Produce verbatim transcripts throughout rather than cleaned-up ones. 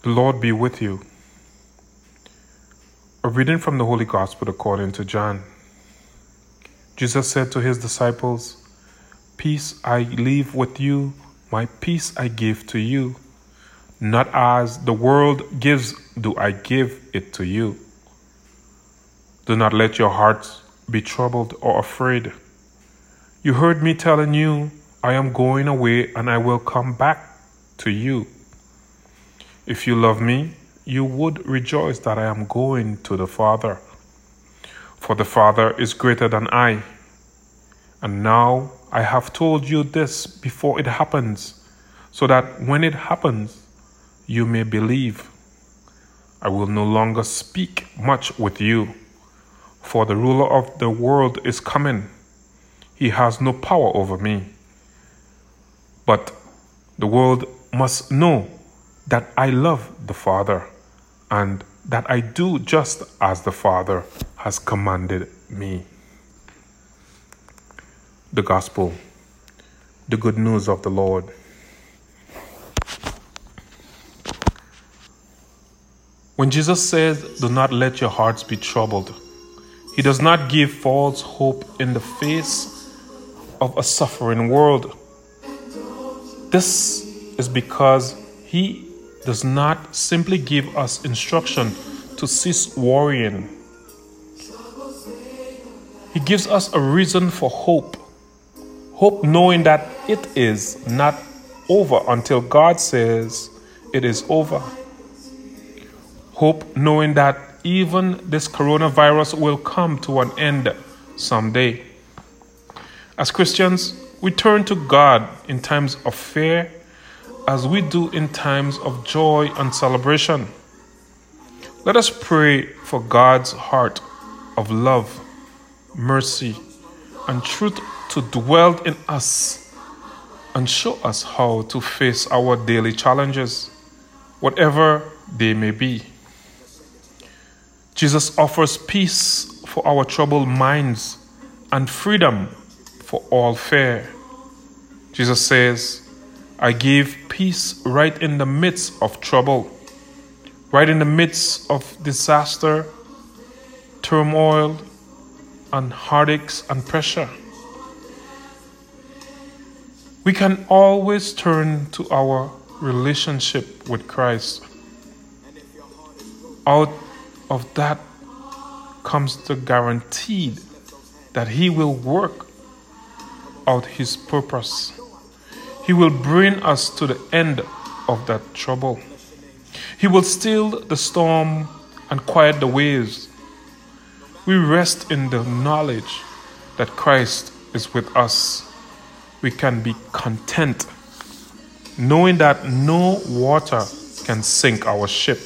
The Lord be with you. A reading from the Holy Gospel according to John. Jesus said to his disciples, "Peace I leave with you, my peace I give to you. Not as the world gives do I give it to you. Do not let your hearts be troubled or afraid. You heard me telling you, I am going away and I will come back to you. If you love me, you would rejoice that I am going to the Father. For the Father is greater than I. And now I have told you this before it happens, so that when it happens, you may believe. I will no longer speak much with you, for the ruler of the world is coming. He has no power over me. But the world must know that I love the Father, and that I do just as the Father has commanded me." The Gospel, the good news of the Lord. When Jesus says, "Do not let your hearts be troubled," he does not give false hope in the face of a suffering world. This is because he does not simply give us instruction to cease worrying. He gives us a reason for hope. Hope knowing that it is not over until God says it is over. Hope knowing that even this coronavirus will come to an end someday. As Christians, we turn to God in times of fear as we do in times of joy and celebration. Let us pray for God's heart of love, mercy, and truth to dwell in us and show us how to face our daily challenges, whatever they may be. Jesus offers peace for our troubled minds and freedom for all fear. Jesus says, "I give peace right in the midst of trouble, right in the midst of disaster, turmoil, and heartaches and pressure." We can always turn to our relationship with Christ. Out of that comes the guarantee that He will work out His purpose. He will bring us to the end of that trouble. He will still the storm and quiet the waves. We rest in the knowledge that Christ is with us. We can be content, knowing that no water can sink our ship.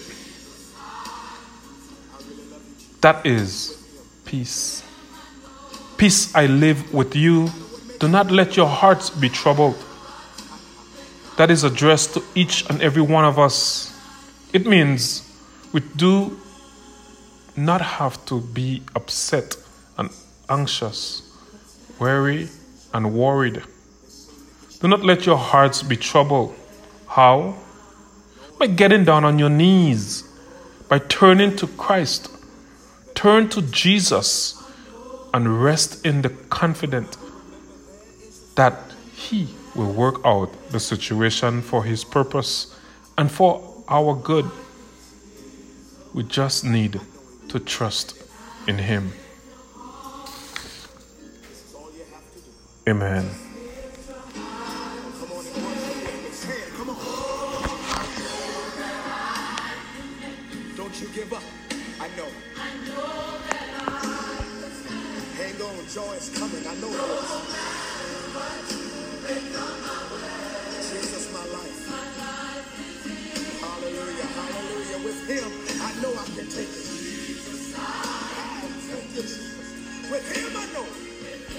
That is peace. Peace I live with you. Do not let your hearts be troubled. That is addressed to each and every one of us. It means we do not have to be upset and anxious, weary and worried. Do not let your hearts be troubled. How? By getting down on your knees, by turning to Christ. Turn to Jesus and rest in the confidence that He will work out the situation for His purpose and for our good. We just need to trust in Him. Amen. Don't you give up. I know. Hang on, joy is coming. I know it is.